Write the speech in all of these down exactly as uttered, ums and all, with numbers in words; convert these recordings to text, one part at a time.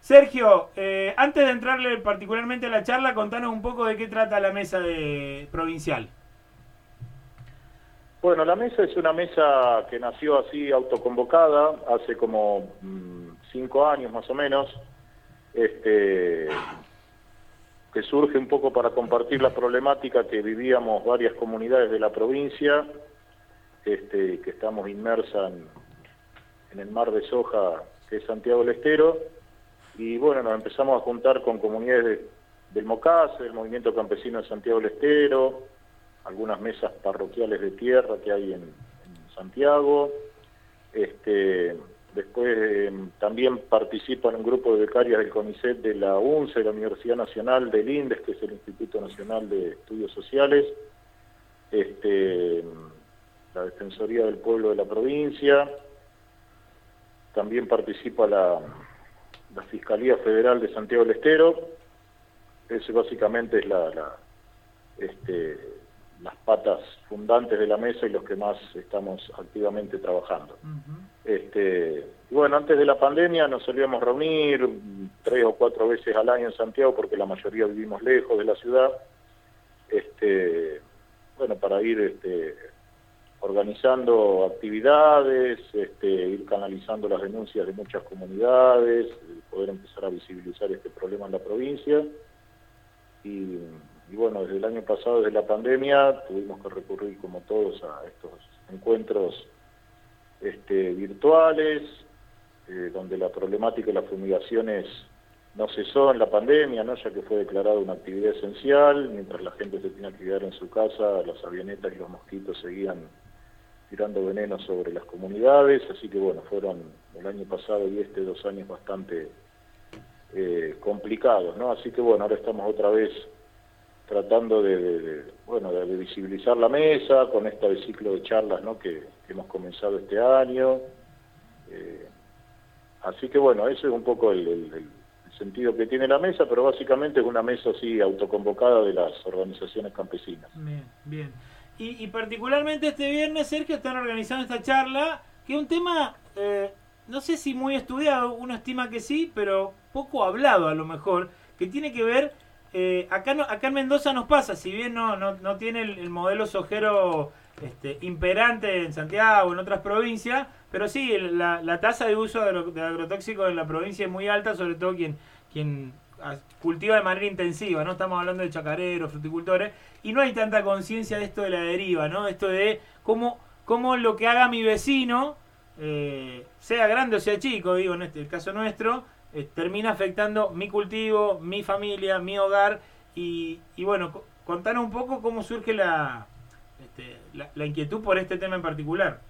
Sergio, eh, antes de entrarle particularmente a la charla, contanos un poco de qué trata la mesa de provincial. Bueno, la mesa es una mesa que nació así autoconvocada hace como mmm, cinco años más o menos, este, que surge un poco para compartir la problemática que vivíamos varias comunidades de la provincia, este, que estamos inmersas en, en el mar de soja que es Santiago del Estero, y bueno, nos empezamos a juntar con comunidades de, del MOCASE, del Movimiento Campesino de Santiago del Estero, algunas mesas parroquiales de tierra que hay en, en Santiago. Este, después eh, también participan un grupo de becarias del CONICET de la UNCE, de la Universidad Nacional del INDES, que es el Instituto Nacional de Estudios Sociales, este, la Defensoría del Pueblo de la provincia, también participa la, la Fiscalía Federal de Santiago del Estero. Eso básicamente es la... la este, las patas fundantes de la mesa y los que más estamos activamente trabajando. Uh-huh. Este, y bueno, antes de la pandemia nos solíamos reunir tres o cuatro veces al año en Santiago, porque la mayoría vivimos lejos de la ciudad, este, bueno, para ir este, organizando actividades, este, ir canalizando las denuncias de muchas comunidades, poder empezar a visibilizar este problema en la provincia. Y Y bueno, desde el año pasado, desde la pandemia, tuvimos que recurrir, como todos, a estos encuentros este, virtuales, eh, donde la problemática de las fumigaciones no cesó en la pandemia, ¿no? Ya que fue declarada una actividad esencial, mientras la gente se tenía que quedar en su casa, las avionetas y los mosquitos seguían tirando veneno sobre las comunidades, así que bueno, fueron el año pasado y este dos años bastante eh, complicados, ¿no? Así que bueno, ahora estamos otra vez tratando de, de, de bueno de, de visibilizar la mesa con este ciclo de charlas, ¿no? que, que hemos comenzado este año. Eh, así que bueno, ese es un poco el, el, el sentido que tiene la mesa, pero básicamente es una mesa así autoconvocada de las organizaciones campesinas. Bien, bien. Y, y particularmente este viernes, Sergio, están organizando esta charla, que es un tema, eh, no sé si muy estudiado, uno estima que sí, pero poco hablado a lo mejor, que tiene que ver... Eh, acá, no, acá en Mendoza nos pasa, si bien no, no, no tiene el, el modelo sojero este, imperante en Santiago o en otras provincias, pero sí, la, la tasa de uso de, lo, de agrotóxicos en la provincia es muy alta, sobre todo quien, quien cultiva de manera intensiva, ¿no? Estamos hablando de chacareros, fruticultores, y no hay tanta conciencia de esto de la deriva, ¿no? Esto de cómo, cómo lo que haga mi vecino, eh, sea grande o sea chico, digo, en este el caso nuestro, Eh, termina afectando mi cultivo, mi familia, mi hogar y, y bueno, contanos un poco cómo surge la, este, la, la inquietud por este tema en particular.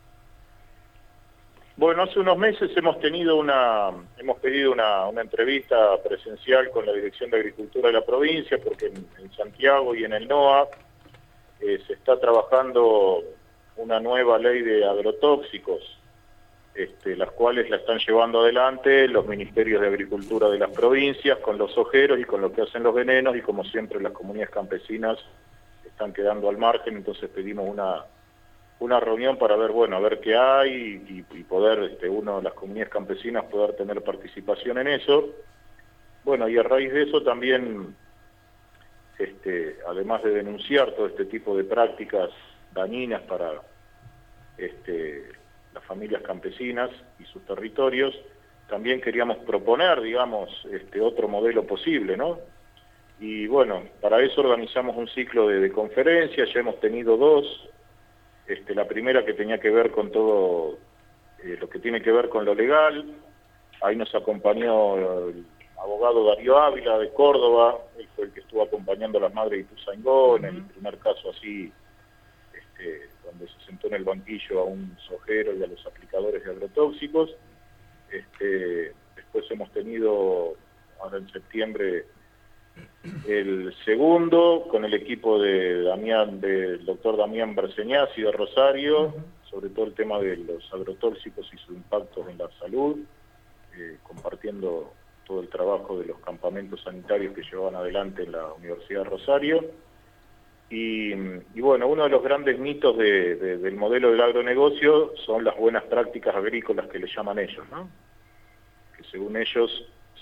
Bueno, hace unos meses hemos tenido una, hemos pedido una, una entrevista presencial con la Dirección de Agricultura de la provincia, porque en, en Santiago y en el NOA eh, se está trabajando una nueva ley de agrotóxicos, Este, las cuales la están llevando adelante los ministerios de agricultura de las provincias con los sojeros y con lo que hacen los venenos, y como siempre las comunidades campesinas están quedando al margen. Entonces pedimos una, una reunión para ver, bueno, a ver qué hay y, y poder, este, uno de las comunidades campesinas poder tener participación en eso. Bueno, y a raíz de eso también, este, además de denunciar todo este tipo de prácticas dañinas para este las familias campesinas y sus territorios, también queríamos proponer, digamos, este otro modelo posible, ¿no? Y bueno, para eso organizamos un ciclo de, de conferencias, ya hemos tenido dos, este, la primera que tenía que ver con todo eh, lo que tiene que ver con lo legal, ahí nos acompañó el abogado Darío Ávila de Córdoba, él fue el que estuvo acompañando a las madres de Ituzaingó, en el primer caso así, este, donde se sentó en el banquillo a un sojero y a los aplicadores de agrotóxicos. Este, después hemos tenido, ahora en septiembre, el segundo, con el equipo de Damián, del doctor Damián Berseñasi de Rosario, sobre todo el tema de los agrotóxicos y sus impactos en la salud, eh, compartiendo todo el trabajo de los campamentos sanitarios que llevaban adelante en la Universidad de Rosario. Y, y bueno, uno de los grandes mitos de, de, del modelo del agronegocio son las buenas prácticas agrícolas que le llaman ellos, ¿no? Que según ellos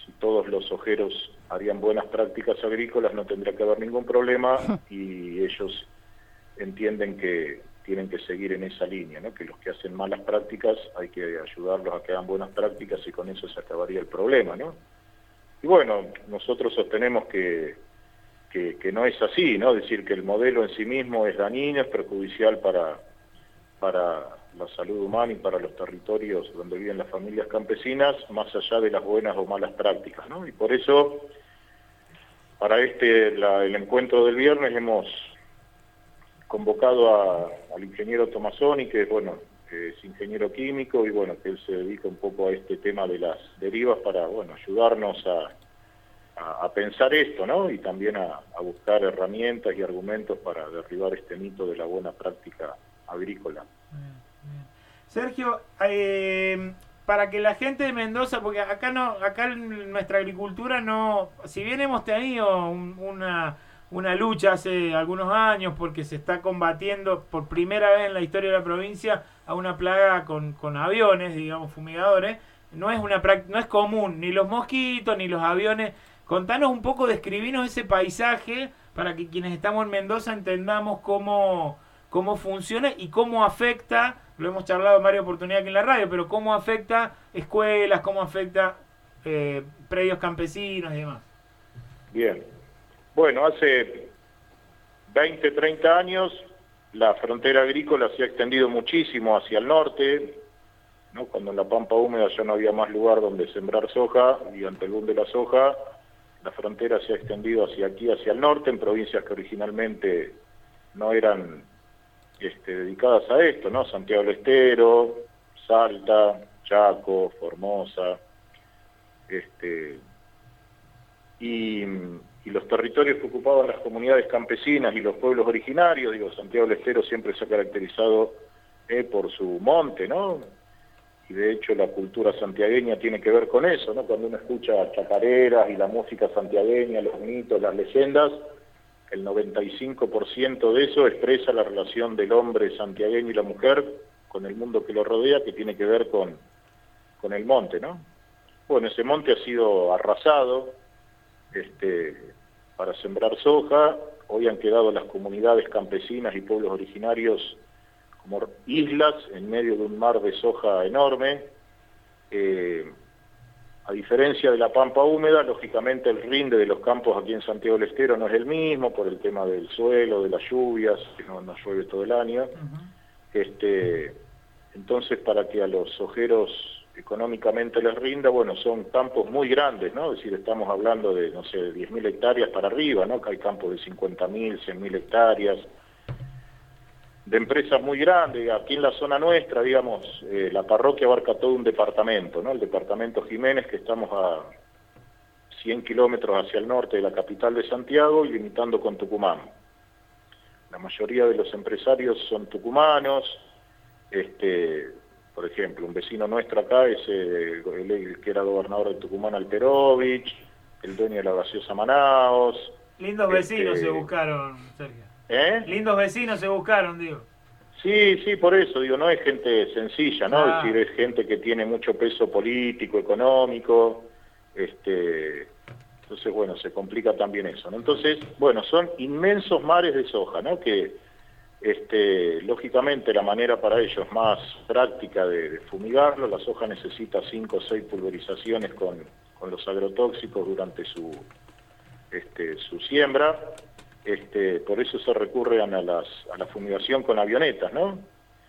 si todos los ojeros harían buenas prácticas agrícolas no tendría que haber ningún problema, y ellos entienden que tienen que seguir en esa línea, ¿no? Que los que hacen malas prácticas hay que ayudarlos a que hagan buenas prácticas y con eso se acabaría el problema, ¿no? Y bueno, nosotros sostenemos que, que, que no es así, ¿no? Es decir, que el modelo en sí mismo es dañino, es perjudicial para, para la salud humana y para los territorios donde viven las familias campesinas, más allá de las buenas o malas prácticas, ¿no? Y por eso, para este la, el encuentro del viernes hemos convocado a, al ingeniero Tomazoni, que bueno, que es ingeniero químico, y bueno, que él se dedica un poco a este tema de las derivas para, bueno, ayudarnos a, a, a pensar esto, ¿no? Y también a, a buscar herramientas y argumentos para derribar este mito de la buena práctica agrícola. Bien, bien. Sergio, eh, para que la gente de Mendoza, porque acá no, acá en nuestra agricultura no, si bien hemos tenido un, una una lucha hace algunos años porque se está combatiendo por primera vez en la historia de la provincia a una plaga con, con aviones, digamos, fumigadores. No es una no es común, ni los mosquitos, ni los aviones. Contanos un poco, describinos ese paisaje para que quienes estamos en Mendoza entendamos cómo, cómo funciona y cómo afecta, lo hemos charlado en varias oportunidades aquí en la radio, pero cómo afecta escuelas, cómo afecta eh, predios campesinos y demás. Bien. Bueno, hace veinte, treinta años la frontera agrícola se ha extendido muchísimo hacia el norte, ¿no? Cuando en la pampa húmeda ya no había más lugar donde sembrar soja, y ante el boom de la soja, la frontera se ha extendido hacia aquí, hacia el norte, en provincias que originalmente no eran este, dedicadas a esto, ¿no? Santiago del Estero, Salta, Chaco, Formosa, este, y... y los territorios que ocupaban las comunidades campesinas y los pueblos originarios, digo, Santiago del Estero siempre se ha caracterizado eh, por su monte, ¿no? Y de hecho la cultura santiagueña tiene que ver con eso, ¿no? Cuando uno escucha chacareras y la música santiagueña, los mitos, las leyendas, el noventa y cinco por ciento de eso expresa la relación del hombre santiagueño y la mujer con el mundo que lo rodea, que tiene que ver con, con el monte, ¿no? Bueno, ese monte ha sido arrasado, Este, para sembrar soja. Hoy han quedado las comunidades campesinas y pueblos originarios como islas en medio de un mar de soja enorme. Eh, a diferencia de la pampa húmeda, lógicamente el rinde de los campos aquí en Santiago del Estero no es el mismo por el tema del suelo, de las lluvias, que no, no llueve todo el año. Uh-huh. Este, entonces, para que a los sojeros económicamente les rinda, bueno, son campos muy grandes, ¿no? Es decir, estamos hablando de, no sé, diez mil hectáreas para arriba, ¿no? Que hay campos de cincuenta mil, cien mil hectáreas, de empresas muy grandes. Aquí en la zona nuestra, digamos, eh, la parroquia abarca todo un departamento, ¿no? El departamento Jiménez, que estamos a cien kilómetros hacia el norte de la capital de Santiago y limitando con Tucumán. La mayoría de los empresarios son tucumanos. Este, por ejemplo, un vecino nuestro acá es eh, el, el que era gobernador de Tucumán, Alterovich, el dueño de la gaseosa Manaos. Lindos vecinos este... se buscaron, Sergio. ¿Eh? Lindos vecinos se buscaron, digo. Sí, sí, por eso, digo, no es gente sencilla, ¿no? Ah. Es decir, es gente que tiene mucho peso político, económico, este... Entonces, bueno, se complica también eso, ¿no? Entonces, bueno, son inmensos mares de soja, ¿no? Que, este, lógicamente, la manera para ellos más práctica de, de fumigarlo, la soja necesita cinco o seis pulverizaciones con, con los agrotóxicos durante su, este, su siembra. Este, por eso se recurren a, las, a la fumigación con avionetas, ¿no?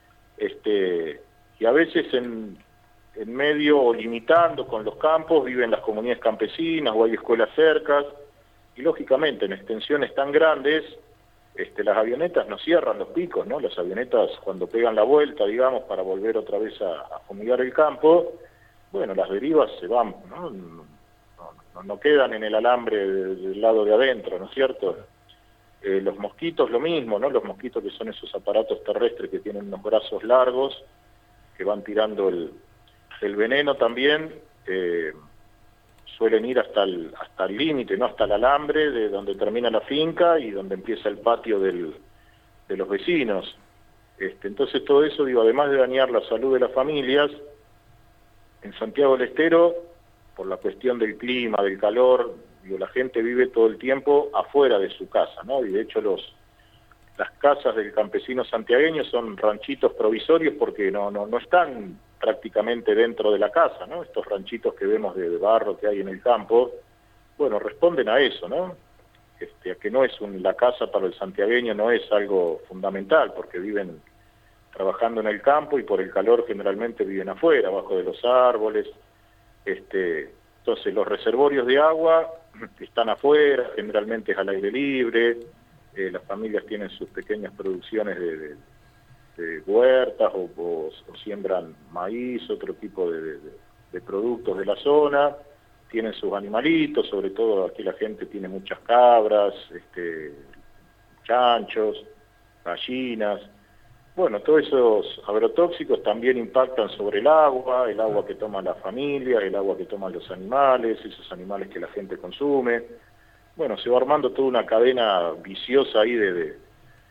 Este, y a veces en... en medio o limitando con los campos viven las comunidades campesinas o hay escuelas cercas, y lógicamente en extensiones tan grandes este, las avionetas no cierran los picos, ¿no? Las avionetas cuando pegan la vuelta, digamos, para volver otra vez a, a fumigar el campo, bueno, las derivas se van, ¿no? No, no, no quedan en el alambre de, del lado de adentro, ¿no es cierto? Eh, los mosquitos lo mismo, ¿no? Los mosquitos, que son esos aparatos terrestres que tienen unos brazos largos que van tirando el El veneno también, eh, suelen ir hasta el hasta el límite, no hasta el alambre de donde termina la finca y donde empieza el patio del, de los vecinos. Este, entonces todo eso, digo, además de dañar la salud de las familias, en Santiago del Estero por la cuestión del clima, del calor, digo, la gente vive todo el tiempo afuera de su casa, ¿no? Y de hecho los las casas del campesino santiagueño son ranchitos provisorios porque no, no, no están prácticamente dentro de la casa, ¿no? Estos ranchitos que vemos de, de barro que hay en el campo, bueno, responden a eso, ¿no? Este, a que no es un, la casa para el santiagueño no es algo fundamental, porque viven trabajando en el campo y por el calor generalmente viven afuera, abajo de los árboles. Este, entonces los reservorios de agua están afuera, generalmente es al aire libre. Eh, las familias tienen sus pequeñas producciones de, de, de huertas o, o, o siembran maíz, otro tipo de, de, de productos de la zona, tienen sus animalitos, sobre todo aquí la gente tiene muchas cabras, este, chanchos, gallinas. Bueno, todos esos agrotóxicos también impactan sobre el agua, el agua que toma la familia, el agua que toman los animales, esos animales que la gente consume. Bueno, se va armando toda una cadena viciosa ahí de, de,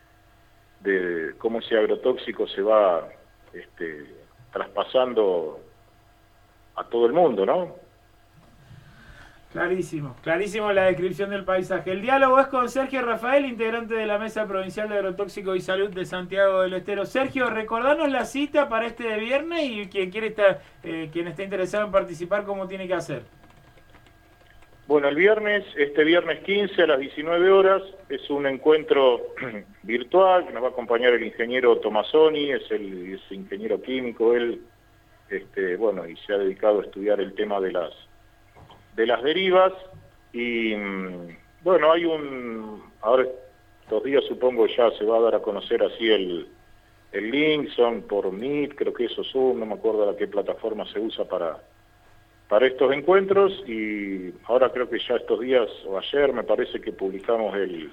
de cómo ese agrotóxico se va este, traspasando a todo el mundo, ¿no? Clarísimo, clarísimo la descripción del paisaje. El diálogo es con Sergio Rafael, integrante de la Mesa Provincial de Agrotóxico y Salud de Santiago del Estero. Sergio, recordanos la cita para este viernes y quien quiere estar, eh, quien esté interesado en participar, ¿cómo tiene que hacer? Bueno, el viernes, este viernes quince a las diecinueve horas, es un encuentro virtual que nos va a acompañar el ingeniero Tomasoni, es el es ingeniero químico, él, este, bueno, y se ha dedicado a estudiar el tema de las de las derivas, y bueno, hay un, ahora estos días supongo ya se va a dar a conocer así el, el link, son por Meet, creo que eso Zoom, no me acuerdo a qué plataforma se usa para para estos encuentros, y ahora creo que ya estos días, o ayer me parece que publicamos el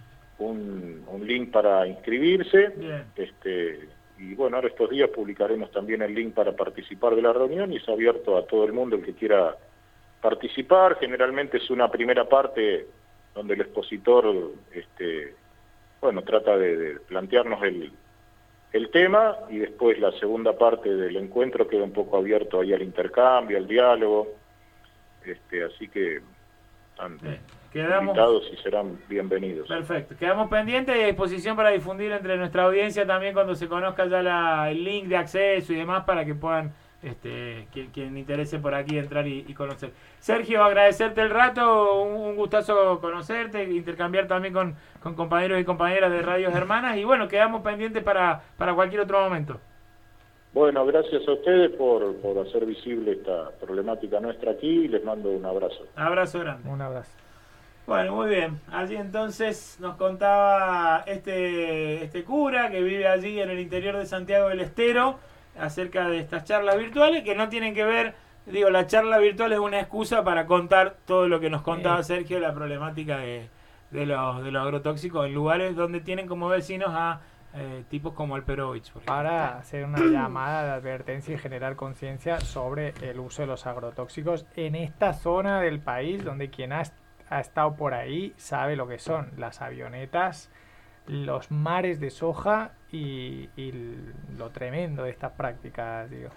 un, un link para inscribirse. Bien. Este y bueno, ahora estos días publicaremos también el link para participar de la reunión, y es abierto a todo el mundo el que quiera participar. Generalmente es una primera parte donde el expositor este bueno trata de, de plantearnos el el tema, y después la segunda parte del encuentro queda un poco abierto ahí al intercambio, al diálogo, este, así que están eh, quedamos invitados y serán bienvenidos. Perfecto, quedamos pendientes y a disposición para difundir entre nuestra audiencia también cuando se conozca ya la, el link de acceso y demás, para que puedan, este, quien, quien interese por aquí entrar y, y conocer. Sergio, agradecerte el rato, un, un gustazo conocerte, intercambiar también con, con compañeros y compañeras de Radios Hermanas, y bueno, quedamos pendientes para, para cualquier otro momento. Bueno, gracias a ustedes por, por hacer visible esta problemática nuestra aquí, y les mando un abrazo. Abrazo grande. Un abrazo. Bueno, muy bien. Allí entonces nos contaba este, este cura que vive allí en el interior de Santiago del Estero, acerca de estas charlas virtuales que no tienen que ver, digo, la charla virtual es una excusa para contar todo lo que nos contaba Sergio, la problemática de, de, los, de los agrotóxicos en lugares donde tienen como vecinos a eh, tipos como el Perovich. Para hacer una llamada de advertencia y generar conciencia sobre el uso de los agrotóxicos en esta zona del país, donde quien ha, ha estado por ahí sabe lo que son las avionetas, los mares de soja y, y lo tremendo de estas prácticas, digo.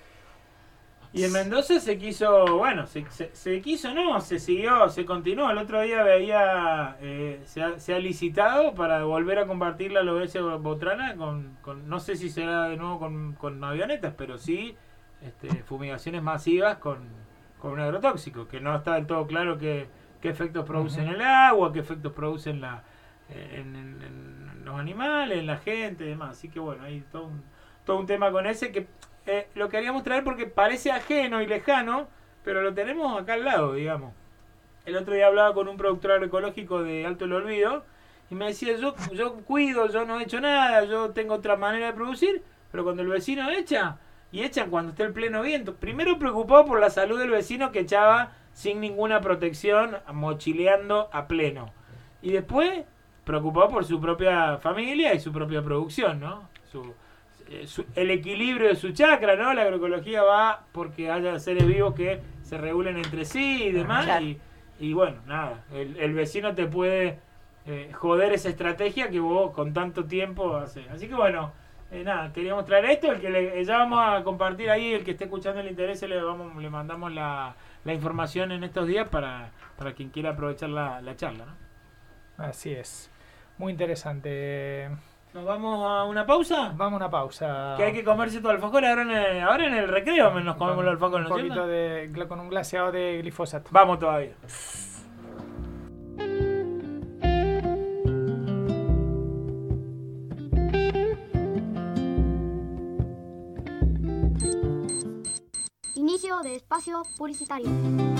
Y en Mendoza se quiso, bueno, se, se, se quiso, no, se siguió, se continuó. El otro día veía, eh, se, ha, se ha licitado para volver a compartir la Lobesia Botrana con, con, no sé si será de nuevo con, con avionetas, pero sí este, fumigaciones masivas con, con un agrotóxico, que no está del todo claro qué, qué efectos producen en el agua, qué efectos producen la, en, en, en los animales, en la gente y demás. Así que bueno, hay todo un, todo un tema con ese que eh, lo queríamos traer porque parece ajeno y lejano, pero lo tenemos acá al lado, digamos. El otro día hablaba con un productor agroecológico de Alto el Olvido y me decía, yo, yo cuido, yo no he hecho nada, yo tengo otra manera de producir, pero cuando el vecino echa, y echan cuando está el pleno viento, primero preocupado por la salud del vecino que echaba sin ninguna protección, mochileando a pleno, y después preocupado por su propia familia y su propia producción, ¿no? Su, su, el equilibrio de su chacra, ¿no? La agroecología va porque haya seres vivos que se regulen entre sí y demás, claro. y, y bueno, nada, el, el vecino te puede eh, joder esa estrategia que vos con tanto tiempo haces. Así que bueno, eh, nada, queríamos traer esto, el que le, ya vamos a compartir ahí, el que esté escuchando el interés, le, vamos, le mandamos la, la información en estos días para, para quien quiera aprovechar la, la charla, ¿no? Así es. Muy interesante. ¿Nos vamos a una pausa? Vamos a una pausa. Que hay que comerse todo el alfajor. Ahora en el, ahora en el recreo nos comemos con, los alfajores, un ¿no es poquito cierto? de, con un glaseado de glifosato. Vamos todavía. Inicio de espacio publicitario.